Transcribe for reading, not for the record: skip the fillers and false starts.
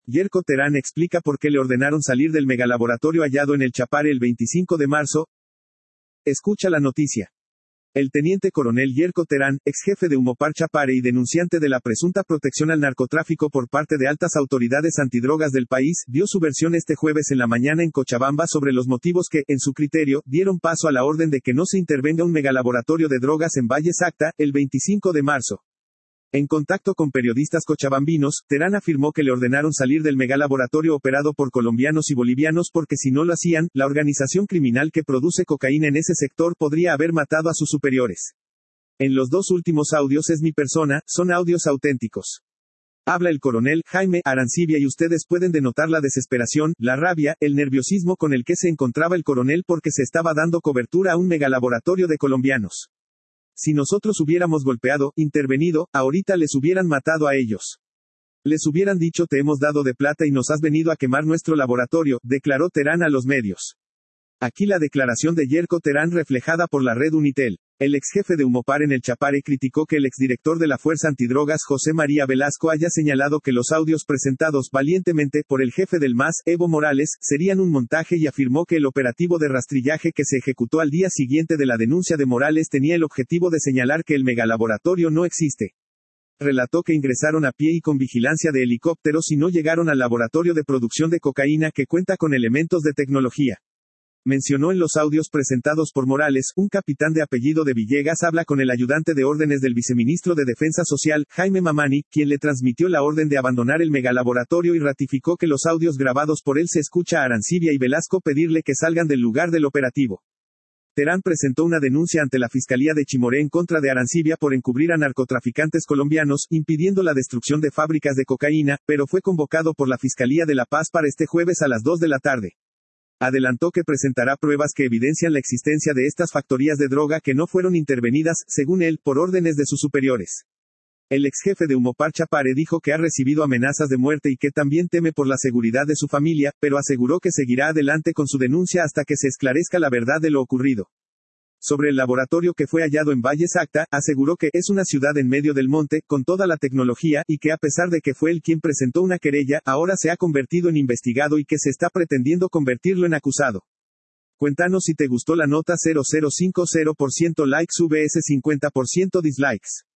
Yerko Terán explica por qué le ordenaron salir del megalaboratorio hallado en el Chapare el 25 de marzo. Escucha la noticia. El teniente coronel Yerko Terán, ex jefe de Umopar Chapare y denunciante de la presunta protección al narcotráfico por parte de altas autoridades antidrogas del país, dio su versión este jueves en la mañana en Cochabamba sobre los motivos que, en su criterio, dieron paso a la orden de que no se intervenga un megalaboratorio de drogas en Valle Sacta, el 25 de marzo. En contacto con periodistas cochabambinos, Terán afirmó que le ordenaron salir del megalaboratorio operado por colombianos y bolivianos porque si no lo hacían, la organización criminal que produce cocaína en ese sector podría haber matado a sus superiores. En los dos últimos audios es mi persona, son audios auténticos. Habla el coronel Jaime Arancibia y ustedes pueden denotar la desesperación, la rabia, el nerviosismo con el que se encontraba el coronel porque se estaba dando cobertura a un megalaboratorio de colombianos. Si nosotros hubiéramos golpeado, intervenido, ahorita les hubieran matado a ellos. Les hubieran dicho te hemos dado de plata y nos has venido a quemar nuestro laboratorio, declaró Terán a los medios. Aquí la declaración de Yerko Terán reflejada por la red Unitel. El ex jefe de Umopar en el Chapare criticó que el exdirector de la Fuerza Antidrogas José María Velasco haya señalado que los audios presentados valientemente por el jefe del MAS, Evo Morales, serían un montaje y afirmó que el operativo de rastrillaje que se ejecutó al día siguiente de la denuncia de Morales tenía el objetivo de señalar que el megalaboratorio no existe. Relató que ingresaron a pie y con vigilancia de helicópteros y no llegaron al laboratorio de producción de cocaína que cuenta con elementos de tecnología. Mencionó en los audios presentados por Morales, un capitán de apellido de Villegas habla con el ayudante de órdenes del viceministro de Defensa Social, Jaime Mamani, quien le transmitió la orden de abandonar el megalaboratorio y ratificó que los audios grabados por él se escucha a Arancibia y Velasco pedirle que salgan del lugar del operativo. Terán presentó una denuncia ante la Fiscalía de Chimoré en contra de Arancibia por encubrir a narcotraficantes colombianos, impidiendo la destrucción de fábricas de cocaína, pero fue convocado por la Fiscalía de La Paz para este jueves a las 2 de la tarde. Adelantó que presentará pruebas que evidencian la existencia de estas factorías de droga que no fueron intervenidas, según él, por órdenes de sus superiores. El ex jefe de Umopar Chapare dijo que ha recibido amenazas de muerte y que también teme por la seguridad de su familia, pero aseguró que seguirá adelante con su denuncia hasta que se esclarezca la verdad de lo ocurrido. Sobre el laboratorio que fue hallado en Valle Sacta, aseguró que es una ciudad en medio del monte, con toda la tecnología, y que a pesar de que fue él quien presentó una querella, ahora se ha convertido en investigado y que se está pretendiendo convertirlo en acusado. Cuéntanos si te gustó la nota. 0050% likes vs 50% dislikes.